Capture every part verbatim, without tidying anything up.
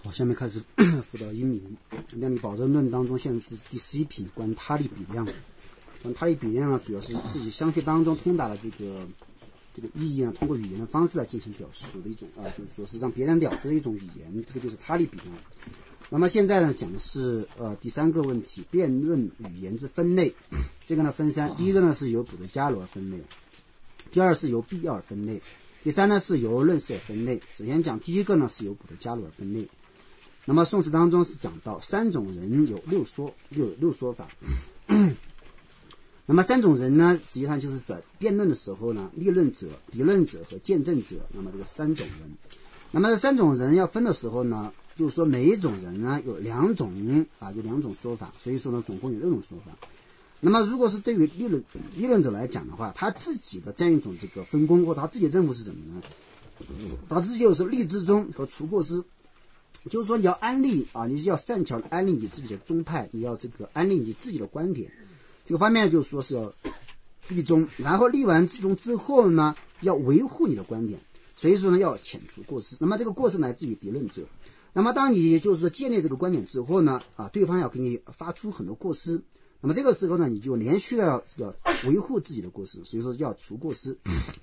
好，下面开始辅导一名量力保证论当中，现在是第十一题，关于他力比量。关于他力比量呢，主要是自己相学当中通达的这个这个意义呢，通过语言的方式来进行表述的一种啊，就是说是让别人了解的一种语言，这个就是他力比量。那么现在呢，讲的是呃第三个问题，辩论语言之分类。这个呢分三，第一个呢是由普特加罗分类，第二是由毕尔分类，第三呢是由论色分类。首先讲第一个呢是由普特加罗分类。那么宋词当中是讲到三种人有六说六六说法。那么三种人呢，实际上就是在辩论的时候呢，立论者、敌论者和见证者。那么这个三种人，那么这三种人要分的时候呢，就是说每一种人呢有两种啊，有两种说法，所以说呢总共有六种说法。那么如果是对于立论立论者来讲的话，他自己的这样一种这个分工或他自己的任务是什么呢？他自己就是立之中和除过失。就是说你要安利啊，你要擅长安利你自己的宗派，你要这个安利你自己的观点，这个方面就是说是要立中，然后立完之中之后呢，要维护你的观点，所以说呢要遣除过失。那么这个过失来自于敌论者。那么当你就是说建立这个观点之后呢，啊，对方要给你发出很多过失，那么这个时候呢，你就连续的要要维护自己的过失，所以说要除过失。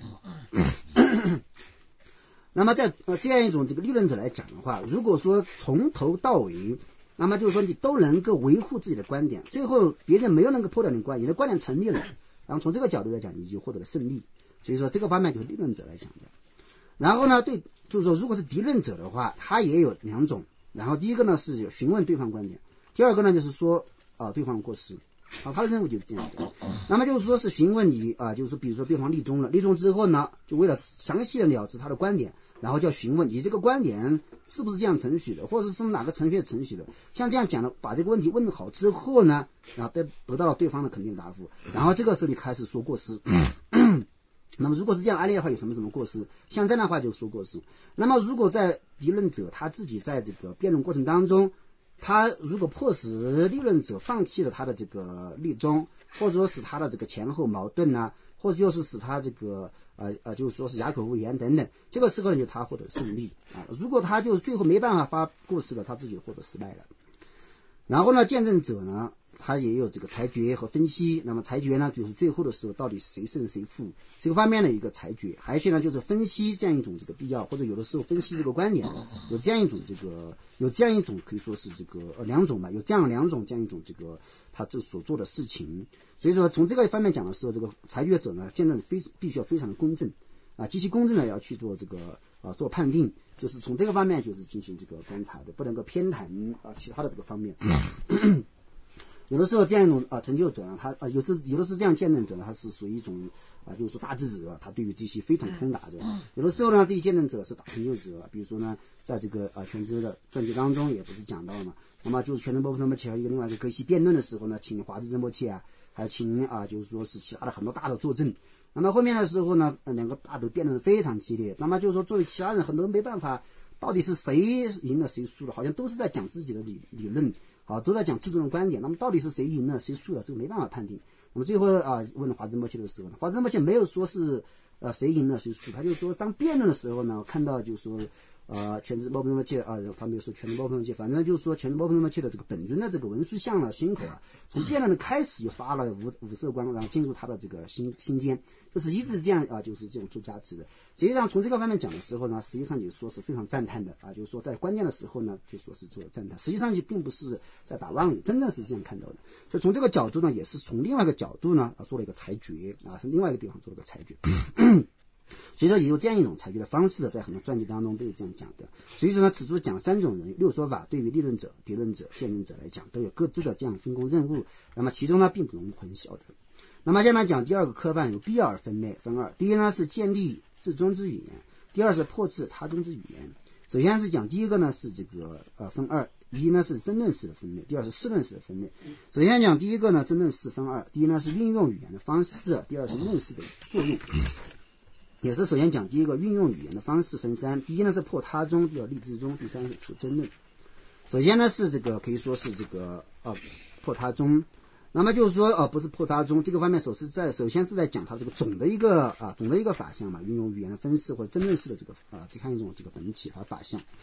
那么在呃这样一种这个立论者来讲的话，如果说从头到尾，那么就是说你都能够维护自己的观点，最后别人没有能够破掉你的观点，你的观点成立了，然后从这个角度来讲，你就获得了胜利。所以说这个方面就是立论者来讲的。然后呢，对，就是说如果是敌论者的话，他也有两种。然后第一个呢是询问对方观点，第二个呢就是说啊、呃、对方过失。啊，他的任务就是这样的。那么就是说是询问你啊，就是说比如说对方立中了，立中之后呢，就为了详细的了知他的观点，然后就要询问你这个观点是不是这样程序的，或者是哪个程序的程序的。像这样讲的，把这个问题问好之后呢，然后得得到了对方的肯定答复，然后这个时候你开始说过失。那么如果是这样案例的话，有什么什么过失？像这样的话就说过失。那么如果在敌论者他自己在这个辩论过程当中，他如果迫使立论者放弃了他的这个立中，或者说使他的这个前后矛盾啊，或者就是使他这个呃呃，就是说是哑口无言等等，这个时候呢就他获得胜利啊。如果他就最后没办法发过失了，他自己获得失败了。然后呢，见证者呢，他也有这个裁决和分析。那么裁决呢，就是最后的时候到底谁胜谁负这个方面的一个裁决。还有一些呢，就是分析这样一种这个必要，或者有的时候分析这个观点，有这样一种这个有这样一种可以说是这个呃两种吧，有这样两种这样一种这个他这所做的事情。所以说从这个方面讲的时候，这个裁决者呢，见证非必须要非常的公正啊，极其公正的要去做这个啊做判定。就是从这个方面就是进行这个观察的，不能够偏袒啊其他的这个方面。有的时候这样一种啊成就者呢，他啊有时有的是这样见证者呢，他是属于一种啊就是说大智者，他对于这些非常通达的。有的时候呢，这些见证者是大成就者，比如说呢，在这个啊全知的传记当中也不是讲到了嘛。那么就是全知波普什么切和一个另外一个格西辩论的时候呢，请华兹真波切啊，还请啊就是说是其他的很多大的作证。那么后面的时候呢，两个大头辩论非常激烈。那么就是说，作为其他人，很多人没办法，到底是谁赢了谁输了，好像都是在讲自己的理理论，啊，都在讲自己的观点。那么到底是谁赢了谁输了，这个没办法判定。那么最后啊，问了华兹莫切的时候呢，华兹莫切没有说是呃谁赢了谁输，他就说当辩论的时候呢，看到就是说。呃，全知波普什么切啊，他没有说全知波普什么切，反正就是说全知波普什么切的这个本尊的这个文殊像了心口啊，从辩论的开始就发了五五色光，然后进入他的这个心心间，就是一直这样啊，就是这种做加持的。实际上从这个方面讲的时候呢，实际上也说是非常赞叹的啊，就是说在关键的时候呢，就说是做赞叹，实际上就并不是在打妄语，真正是这样看到的。所以从这个角度呢，也是从另外一个角度呢啊做了一个裁决啊，是另外一个地方做了个裁决。所以说也有这样一种裁决的方式的，在很多传记当中都有这样讲的。所以说呢，此处讲三种人六说法，对于立论者、敌论者、见证者来讲，都有各自的这样分工任务。那么其中呢，并不容混淆的。那么下面讲第二个科范，有必尔分类分二。第一呢是建立至中之语言，第二是破斥他中之语言。首先是讲第一个呢是这个呃分二，一呢是争论式的分类，第二是事论式的分类。首先讲第一个呢争论式分二，第一呢是运用语言的方式，第二是论式的作用。也是首先讲第一个运用语言的方式分三，第一呢是破他中，第二立之中，第三是除争论。首先呢是这个可以说是这个呃破他中，那么就是说呃不是破他中这个方面，首是在首先是在讲它这个总的一个啊总的一个法项嘛，运用语言的分式或者争论式的这个啊这样一种这个本体和法项。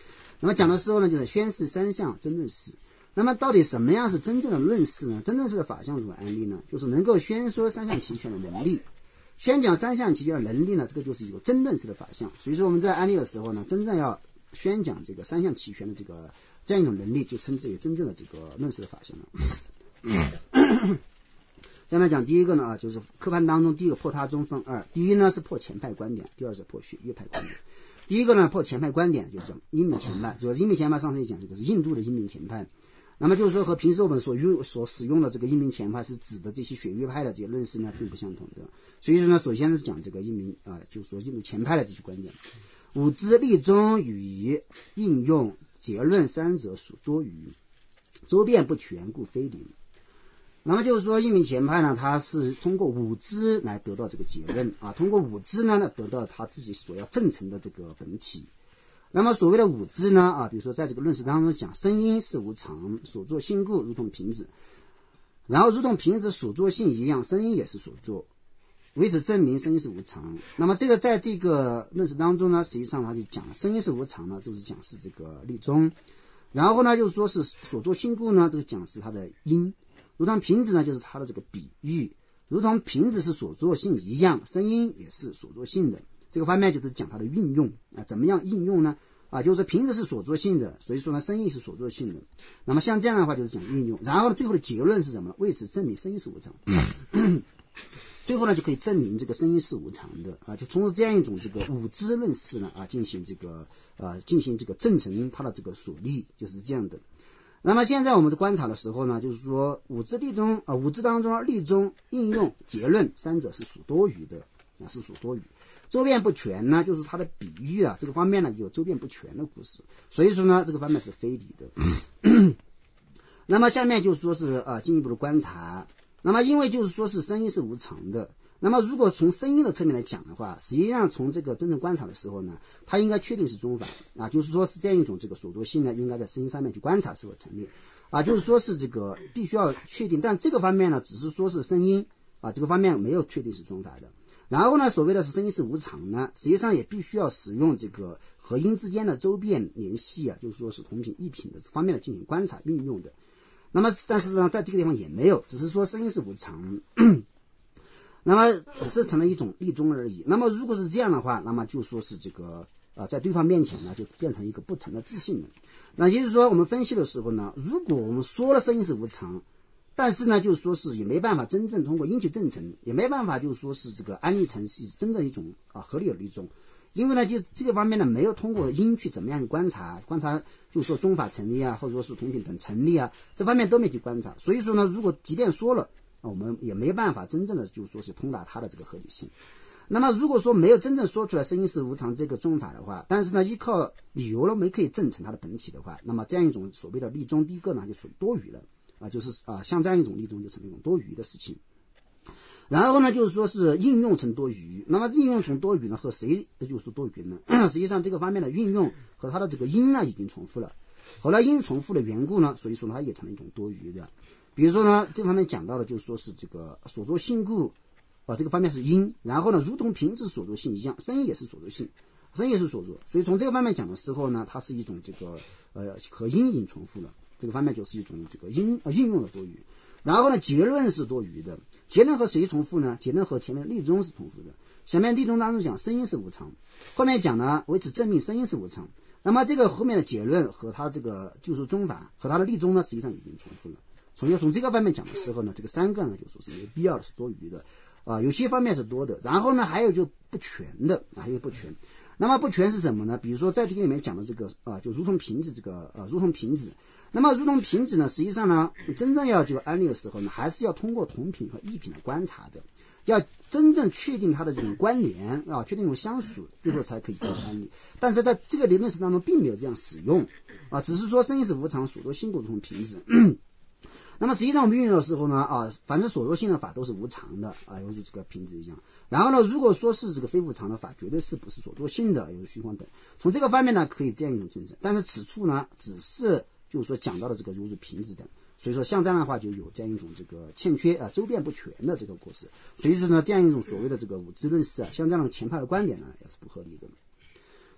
那么讲的时候呢，就是宣示三项争论式。那么到底什么样是真正的论式呢？争论式的法相如何案例呢？就是能够宣说三项齐全的能力。宣讲三项齐全的能力呢，这个就是一个争论式的法相。所以说我们在案例的时候呢，真正要宣讲这个三项齐全的这个这样一种能力，就称之为真正的这个论式的法相了。下面讲第一个呢啊，就是科判当中第一个破他中分二，第一呢是破前派观点，第二是破越派观点。第一个呢破前派观点，就是讲英明前派，主要是英明前派上次讲这个是印度的英明前派。那么就是说和平时我们所用所使用的这个英明前派是指的这些血约派的这些论式呢并不相同的。所以说呢，首先是讲这个英明啊、呃，就是说印度前派的这些观点，五知立宗与应用结论三者属多余，周遍不全故非零。那么就是说英明前派呢，它是通过五知来得到这个结论啊，通过五知呢得到他自己所要证成的这个本体。那么所谓的五知呢啊，比如说在这个论式当中讲声音是无常，所作性故如同瓶子，然后如同瓶子所作性一样，声音也是所作，为此证明声音是无常。那么这个在这个论式当中呢，实际上他就讲了声音是无常呢，就是讲是这个立宗，然后呢就是说是所作性故呢，这个讲是它的因，如同瓶子呢就是它的这个比喻，如同瓶子是所作性一样，声音也是所作性的。这个方面就是讲它的运用啊，怎么样应用呢？啊，就是说瓶子是所作性的，所以说呢，声音是所作性的。那么像这样的话，就是讲运用。然后最后的结论是什么呢？为此证明声音是无常。最后呢，就可以证明这个声音是无常的啊，就从这样一种这个五知论式呢啊，进行这个啊进行这个证成它的这个所立，就是这样的。那么现在我们在观察的时候呢，就是说五知立宗啊，五知当中立宗、应用、结论三者是属多余的啊，是属多余。周遍不全呢，就是它的比喻啊，这个方面呢有周遍不全的故事，所以说呢这个方面是非理的。那么下面就是说是啊进一步的观察，那么因为就是说是声音是无常的，那么如果从声音的侧面来讲的话，实际上从这个真正观察的时候呢，它应该确定是宗法啊，就是说是这样一种这个所作性呢，应该在声音上面去观察是否成立啊，就是说是这个必须要确定，但这个方面呢只是说是声音啊，这个方面没有确定是宗法的。然后呢，所谓的是声音是无常呢，实际上也必须要使用这个和音之间的周遍联系啊，就是说是同品异品的方面的进行观察运用的。那么但是呢，在这个地方也没有，只是说声音是无常，那么只是成了一种立宗而已。那么如果是这样的话，那么就说是这个啊、呃，在对方面前呢，就变成一个不成的自信了。那也就是说，我们分析的时候呢，如果我们说了声音是无常，但是呢，就说是也没办法真正通过因去证成，也没办法就说是这个安立成是真正一种啊合理的立宗，因为呢，就这个方面呢没有通过因去怎么样去观察，观察就是说宗法成立啊，或者说是同品等成立啊，这方面都没去观察，所以说呢，如果即便说了，我们也没办法真正的就说是通达它的这个合理性。那么如果说没有真正说出来声音是无常这个宗法的话，但是呢依靠理由了没可以证成它的本体的话，那么这样一种所谓的立宗，第一个呢就属于多余了。啊，就是啊，像这样一种立宗就成了一种多余的事情。然后呢，就是说是应用成多余。那么应用成多余呢，和谁就是多余呢？实际上这个方面的运用和它的这个因呢已经重复了。后来因重复的缘故呢，所以说呢它也成了一种多余的。比如说呢，这方面讲到的就是说是这个所作性故啊，这个方面是因。然后呢，如同瓶子所作性一样，声音也是所作性，声音也是所作。所以从这个方面讲的时候呢，它是一种这个呃和因已经重复了。这个方面就是一种这个应呃应用的多余，然后呢，结论是多余的。结论和谁重复呢？结论和前面立宗是重复的。前面立宗当中讲声音是无常，后面讲呢为此证明声音是无常。那么这个后面的结论和他这个就是宗法和他的立宗呢，实际上已经重复了。从从这个方面讲的时候呢，这个三个呢就说是没必要的，是多余的啊、呃，有些方面是多的，然后呢还有就不全的啊，还有不全。那么不全是什么呢？比如说在这个里面讲的这个啊、呃，就如同瓶子这个呃，如同瓶子。那么如同瓶子呢，实际上呢，真正要这个安立的时候呢，还是要通过同品和异品的观察的，要真正确定它的这种关联啊，确定这种相属，最后才可以这个安立。但是在这个理论史当中，并没有这样使用啊，只是说声音是无常，所作性故如同瓶子。那么实际上我们运用的时候呢，啊，凡是所作性的法都是无常的啊，犹如这个瓶子一样。然后呢，如果说是这个非无常的法，绝对是不是所作性的，犹如虚幻等。从这个方面呢，可以这样一种证证。但是此处呢，只是就是说讲到了这个犹如瓶子等，所以说像这样的话就有这样一种这个欠缺啊、周遍不全的这个故事。所以说呢，这样一种所谓的这个五知论式啊，像这样的前派的观点呢，也是不合理的。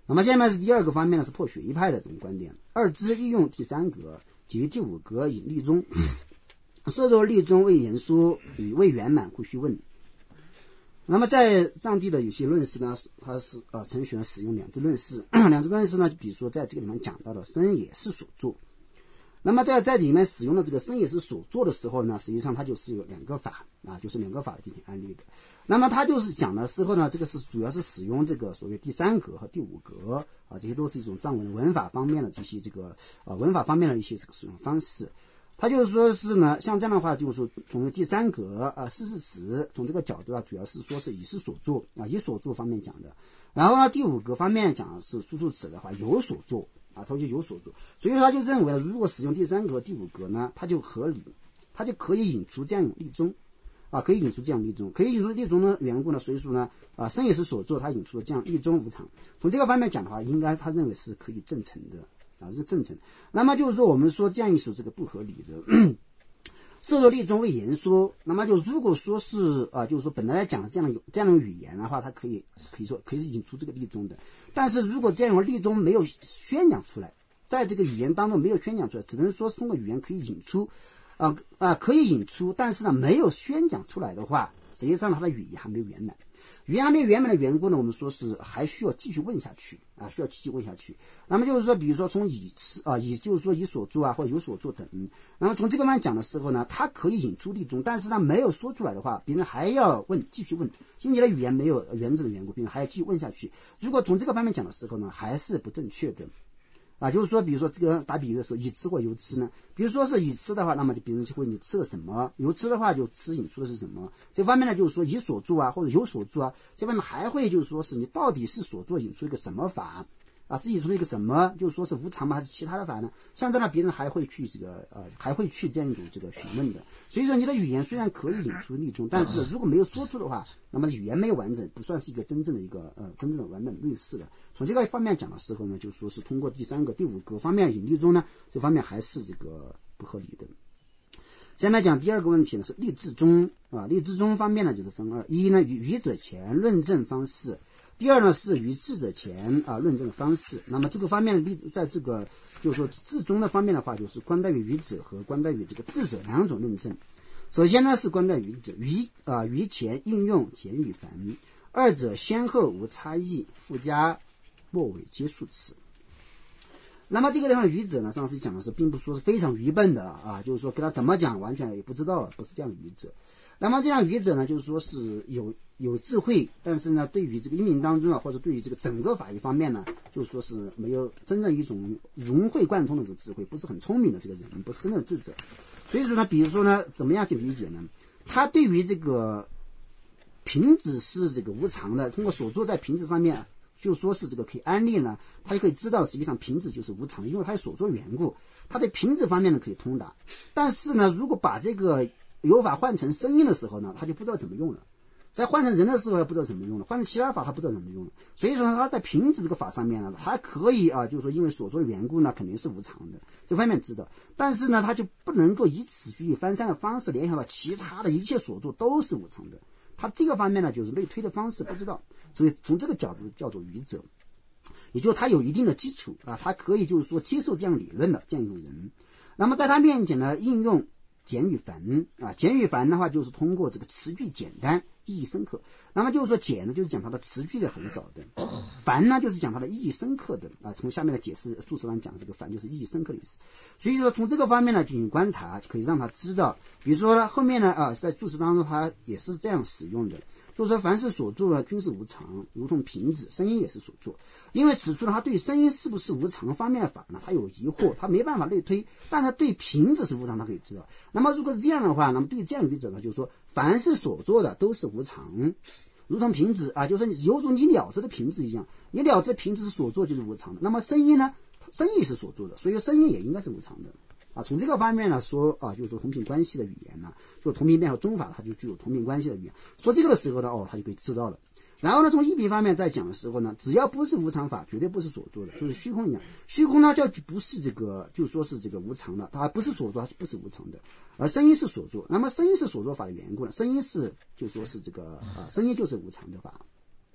那么下面是第二个方面呢，是破学一派的这种观点。二支应用第三格及第五格引立中，设作立中未言说与未圆满故须问。那么在藏地的有些论师呢，他是呃陈玄使用两支论式，两支论式呢，比如说在这个里面讲到的生也是所作。那么在在里面使用的这个生也是所做的时候呢，实际上它就是有两个法啊，就是两个法进行案例的。那么它就是讲的时候呢，这个是主要是使用这个所谓第三格和第五格啊，这些都是一种藏文文法方面的这些这个呃文法方面的一些这个使用方式。它就是说是呢，像这样的话，就是说从第三格啊事实词从这个角度啊，主要是说是以是所作啊，以所作方面讲的。然后呢，第五格方面讲的是输出词的话有所作。啊，他就有所作，所以他就认为呢，如果使用第三格、第五格呢，它就合理，它就可以引出这样一种例中，啊，可以引出这样例中，可以引出例中的缘故呢，所以说呢，啊，生也是所作，他引出了这样例中无常。从这个方面讲的话，应该他认为是可以证成的，啊，是证成。那么就是说，我们说这样一首这个不合理的。设作例中为言说，那么就如果说是啊，就是说本来讲这样的这样的语言的话，它可以可以说可以引出这个例中的。但是如果这样的例中没有宣讲出来，在这个语言当中没有宣讲出来，只能说是通过语言可以引出，啊啊可以引出，但是呢没有宣讲出来的话，实际上它的语言还没有圆满。语言还没有圆满的缘故呢，我们说是还需要继续问下去啊，需要继续问下去。那么就是说，比如说从以词啊，以就是说以所作啊，或者有所作等。那么从这个方面讲的时候呢，它可以引出例中，但是它没有说出来的话，别人还要问，继续问，因为你的语言没有原则的缘故，别人还要继续问下去。如果从这个方面讲的时候呢，还是不正确的。啊，就是说，比如说这个打比喻的时候，以吃或由吃呢？比如说是以吃的话，那么就别人就会你吃了什么；由吃的话，就吃引出的是什么。这方面呢，就是说以所作啊，或者有所作啊，这方面还会就是说是你到底是所作引出一个什么法啊？是引出了一个什么？就是说是无常吗？还是其他的法呢？像这样别人还会去这个呃，还会去这样一种这个询问的。所以说，你的语言虽然可以引出例中，但是如果没有说出的话，那么语言没有完整，不算是一个真正的一个呃真正的完整论式了。从这个方面讲的时候呢，就说是通过第三个、第五个方面引例中呢，这方面还是这个不合理的。下面讲第二个问题呢，是例字中啊，例字中方面呢就是分二：一呢与语者前论证方式，第二呢是与字者前啊论证的方式。那么这个方面呢，在这个就是说字中的方面的话，就是关待于语者和关待于这个字者两种论证。首先呢是关待语者，语啊语前应用简与繁，二者先后无差异，附加末尾皆数词。那么这个地方语者呢，上次讲的是并不说是非常愚笨的啊，就是说给他怎么讲完全也不知道，不是这样的语者。那么这样语者呢，就是说是有有智慧，但是呢对于这个音频当中啊，或者对于这个整个法义方面呢，就是说是没有真正一种融会贯通的这个智慧，不是很聪明的这个人，不是真正的智者。所以说呢，比如说呢，怎么样去理解呢？他对于这个瓶子是这个无常的，通过所作在瓶子上面就说是这个可以安利呢，他就可以知道实际上瓶子就是无常，因为他有所作缘故，他对瓶子方面呢可以通达。但是呢，如果把这个有法换成声音的时候呢，他就不知道怎么用了。在换成人的时候，不知道怎么用了；换成其他法，他不知道怎么用了。所以说，他在瓶子这个法上面呢，还可以啊，就是说，因为所作的缘故呢，肯定是无常的，这方面知道。但是呢，他就不能够以此举一翻三的方式联想到其他的一切所作都是无常的。他这个方面呢，就是类推的方式不知道，所以从这个角度叫做愚者，也就是他有一定的基础啊，他可以就是说接受这样理论的这样一种人。那么在他面前呢，应用简与繁啊，简与繁的话，就是通过这个词句简单，意义深刻。那么就是说简呢，就是讲它的词句的很少的；繁呢，就是讲它的意义深刻的啊。从下面的解释注释上讲，这个繁就是意义深刻的意思。所以说从这个方面呢进行观察，可以让他知道，比如说呢后面呢啊，在注释当中他也是这样使用的。就是说，凡是所作呢，均是无常，如同瓶子，声音也是所作。因为此处呢，他对声音是不是无常方面的法呢，他有疑惑，他没办法类推，但他对瓶子是无常，他可以知道。那么如果是这样的话，那么对这样语者呢，就是说，凡是所作的都是无常，如同瓶子啊，就是犹如你了着的瓶子一样，你了着的瓶子是所作就是无常的。那么声音呢，声音是所作的，所以声音也应该是无常的。啊，从这个方面呢说啊，就是说同频关系的语言呢，就同频变和中法，它就具有同频关系的语言。说这个的时候呢，哦，他就可以知道了。然后呢，从一频方面再讲的时候呢，只要不是无常法，绝对不是所作的，就是虚空一样。虚空呢，叫不是这个，就说是这个无常的，它不是所作，它不是无常的。而声音是所作，那么声音是所作法的缘故呢，声音是就说是这个啊，声音就是无常的法。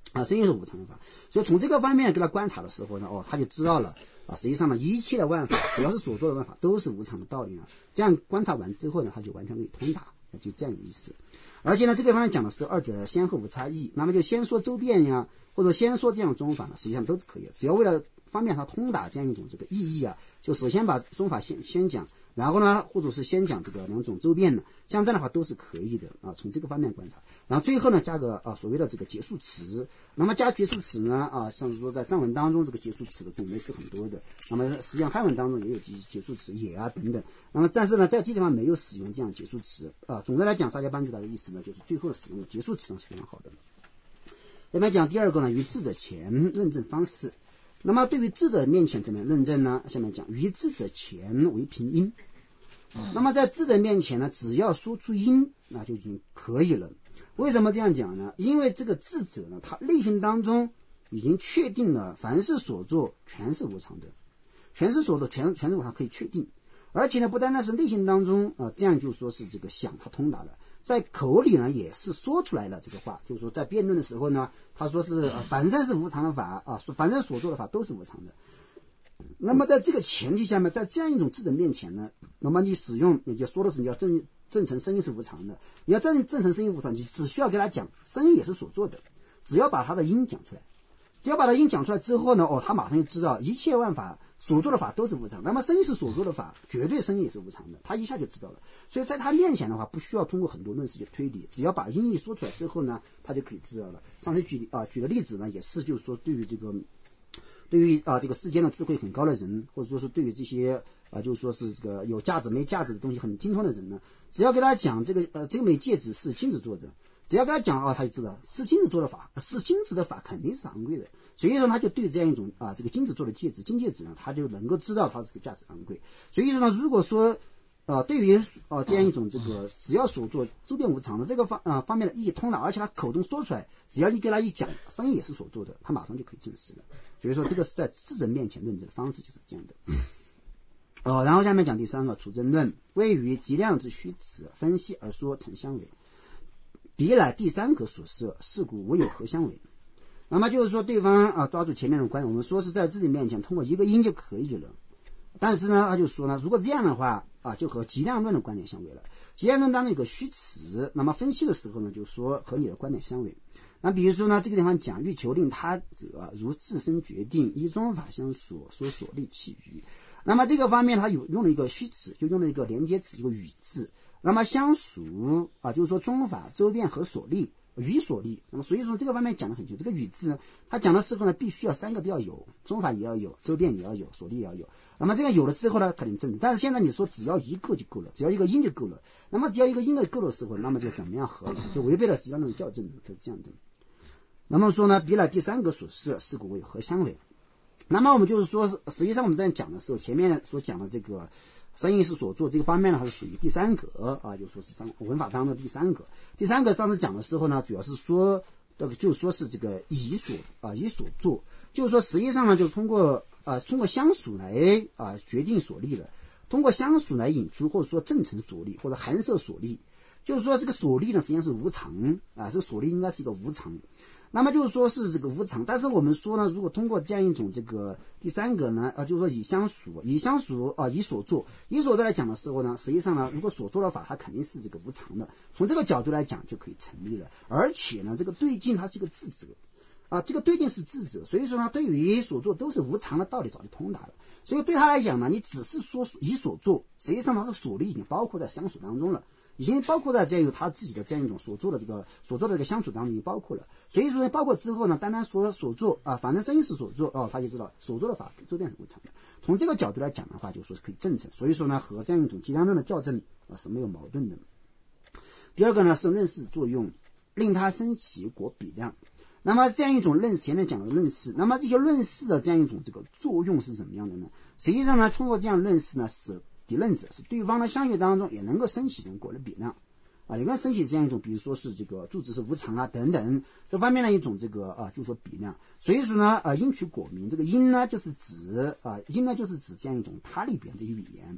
啊，生意是无常的法。所以从这个方面给他观察的时候呢，哦，他就知道了啊，实际上呢，一切的万法，只要是所做的万法，都是无常的道理啊。这样观察完之后呢，他就完全可以通达，就这样的意思。而且呢，这个方面讲的是二者先后无差异，那么就先说周遍呀，或者先说这样宗法呢，实际上都是可以的。只要为了方便他通达这样一种这个意义啊，就首先把宗法先先讲，然后呢，或者是先讲这个两种周遍呢，像这样的话都是可以的啊。从这个方面观察，然后最后呢加个啊所谓的这个结束词。那么加结束词呢啊，像是说在藏文当中这个结束词的种类是很多的，那么实际上汉文当中也有结结束词也啊等等。那么但是呢，在这地方没有使用这样结束词啊。总的来讲，萨迦班智达的意思呢，就是最后使用的结束词呢是非常好的。下面讲第二个呢，于智者前论证方式。那么对于智者面前怎么样论证呢？下面讲于智者前为凭因。那么在智者面前呢，只要说出因，那就已经可以了。为什么这样讲呢？因为这个智者呢，他内心当中已经确定了凡是所作全是无常的，全是所作全全是无常，可以确定。而且呢，不单单是内心当中啊、呃，这样就说是这个想他通达了，在口里呢也是说出来了这个话，就是说在辩论的时候呢，他说是、呃、反正是无常的法啊，反正所做的法都是无常的。那么在这个前提下面，在这样一种智者面前呢，那么你使用也就说的是你要证证成生意是无常的，你要证证成生意无常，你只需要给他讲生意也是所做的，只要把他的因讲出来，只要把他因讲出来之后呢，哦，他马上就知道一切万法所做的法都是无常，那么生意是所做的法，绝对生意也是无常的，他一下就知道了。所以在他面前的话，不需要通过很多论事去推理，只要把因义说出来之后呢，他就可以知道了。上次举啊举的例子呢，也是就是说对于这个。对于啊这个世间的智慧很高的人，或者说是对于这些啊就是说是这个有价值没价值的东西很精通的人呢，只要给他讲这个呃这个枚戒指是金子做的，只要跟他讲啊，他就知道是金子做的法，是金子的法肯定是昂贵的，所以说他就对这样一种啊这个金子做的戒指金戒指呢，他就能够知道它这个价值昂贵。所以说呢，如果说呃，对于呃这样一种这个只要所做周遍无常的这个方呃方面的意义通达，而且他口中说出来，只要你给他一讲，生意也是所做的，他马上就可以证实了。所以说这个是在智者面前论证的方式就是这样的。哦，然后下面讲第三个处争论，位于极量之虚词分析而说成相违，彼乃第三格所设，是故无有何相违。那么就是说对方啊抓住前面的观点，我们说是在自己面前通过一个因就可以了。但是呢，他就说呢，如果这样的话啊，就和极量论的观点相违了。极量论当中有个虚词，那么分析的时候呢，就说和你的观点相违。那比如说呢，这个地方讲欲求令他者，如自身决定，依宗法相所，说所立其余。那么这个方面他有用了一个虚词，就用了一个连接词，一个与字。那么相属啊，就是说宗法周遍和所立。与所立，那么所以说这个方面讲得很清楚。这个与字呢，他讲的时候呢，必须要三个都要有，宗法也要有，周遍也要有，所立也要有。那么这个有了之后呢，肯定正直。但是现在你说只要一个就够了，只要一个因就够了。那么只要一个因就够的时候，那么就怎么样合理？就违背了实际上那种校正，就是这样的。那么说呢，彼乃第三个所示，是故为何相违？那么我们就是说，实际上我们在讲的时候，前面所讲的这个。生意是所做这个方面呢，它是属于第三格啊，就说是文法当中的第三格。第三格上次讲的时候呢，主要是说这个就说是这个以所啊以所做，就是说实际上呢，就是通过啊通过相属来啊决定所立的，通过相属来引出或者说正成所立或者含摄所立，就是说这个所立呢实际上是无常啊，这个所立应该是一个无常。那么就是说是这个无常，但是我们说呢，如果通过这样一种这个第三个呢，呃，就是说以相属，以相属啊、呃，以所做，以所做来讲的时候呢，实际上呢，如果所做的法它肯定是这个无常的，从这个角度来讲就可以成立了。而且呢，这个对境它是一个智者啊，这个对境是智者，所以说呢，对于所做都是无常的道理早就通达了。所以对他来讲呢，你只是说以所做，实际上它这个所立已经包括在相属当中了。已经包括在这样他自己的这样一种所做的这个所做的这个相处当中已经包括了，所以说呢，包括之后呢，单单说所做啊，反正生意是所做哦，他就知道所做的法周遍是无常的。从这个角度来讲的话，就说是可以证成，所以说呢，和这样一种极量论的校正啊是没有矛盾的。第二个呢是论事作用，令它生起果比量。那么这样一种论事，前面讲的论事，那么这些论事的这样一种这个作用是怎么样的呢？实际上呢，通过这样论事呢，使敌论者是对方的相续当中也能够升起成果的比量啊，也能升起这样一种，比如说是这个住址是无常啊等等这方面的一种这个啊，就说比量。所以说呢，啊因取果名，这个因呢就是指啊因呢就是指这样一种他力比量这些语言。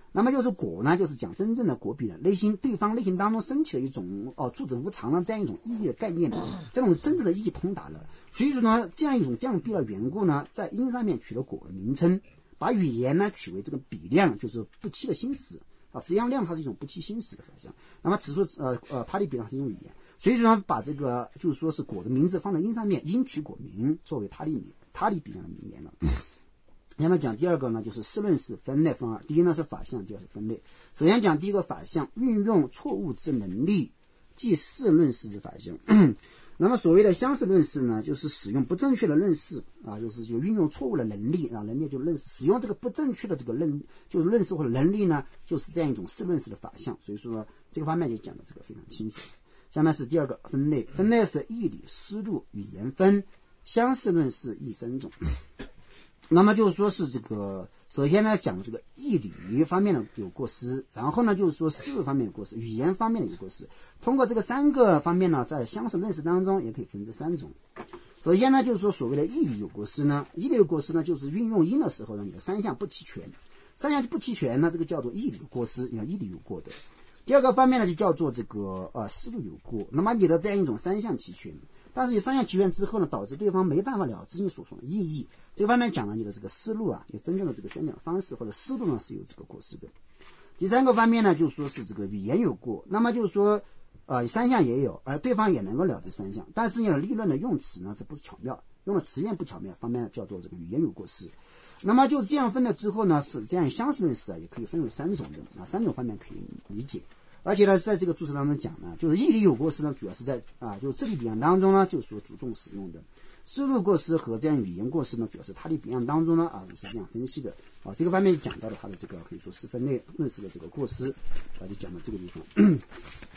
那么就是果呢，就是讲真正的果比人内心对方内心当中升起了一种哦处之无常的这样一种意义的概念，这种真正的意义通达了。所以说呢，这样一种这样必的缘故呢，在因上面取了果的名称，把语言呢取为这个比量，就是不期的心识啊。实际上量它是一种不期心识的法相，那么此处呃呃他力比量是一种语言，所以说呢，把这个就是说是果的名字放在因上面，因取果名作为他力名他力比量的名言了。那么讲第二个呢，就是事论事分类分二。第一呢是法相，第二是分类。首先讲第一个法相，运用错误之能力，即事论事之法相。那么所谓的相事论事呢，就是使用不正确的认识啊，就是就运用错误的能力啊，能力就认识，使用这个不正确的这个认，就是认识或者能力呢，就是这样一种事论事的法相。所以说这个方面就讲的这个非常清楚。下面是第二个分类，分类是义理、思路、语言分，相事论事亦三种。那么就是说是这个，首先呢讲这个义理方面的有过失，然后呢就是说事物方面有过失，语言方面的有过失。通过这个三个方面呢，在相事论事当中也可以分这三种。首先呢就是说所谓的义理有过失呢，义理有过失呢就是运用因的时候呢，你的三项不齐全，三项不齐全呢，这个叫做义理有过失，你看义理有过的。第二个方面呢就叫做这个呃思路有过，那么你的这样一种三项齐全，但是你三项齐全之后呢，导致对方没办法了知你所说的意义。这个方面讲呢，你的这个思路啊，你真正的这个宣讲方式或者思路呢是有这个过失的。第三个方面呢，就是说是这个语言有过，那么就是说，呃，三项也有，而对方也能够了这三项，但是你的立论的用词呢是不是巧妙，用的词源不巧妙，方面叫做这个语言有过失。那么就是这样分了之后呢，是这样相事论事啊，也可以分为三种的啊，三种方面可以理解。而且呢，在这个注释当中讲呢，就是义理有过失呢，主要是在啊，就是这里比量当中呢，就是说主重使用的。思路过失和这样语言过失呢，主要是他力比量当中呢啊是这样分析的啊。这个方面讲到了他的这个可以说是分类论事的这个过失啊，就讲到这个地方。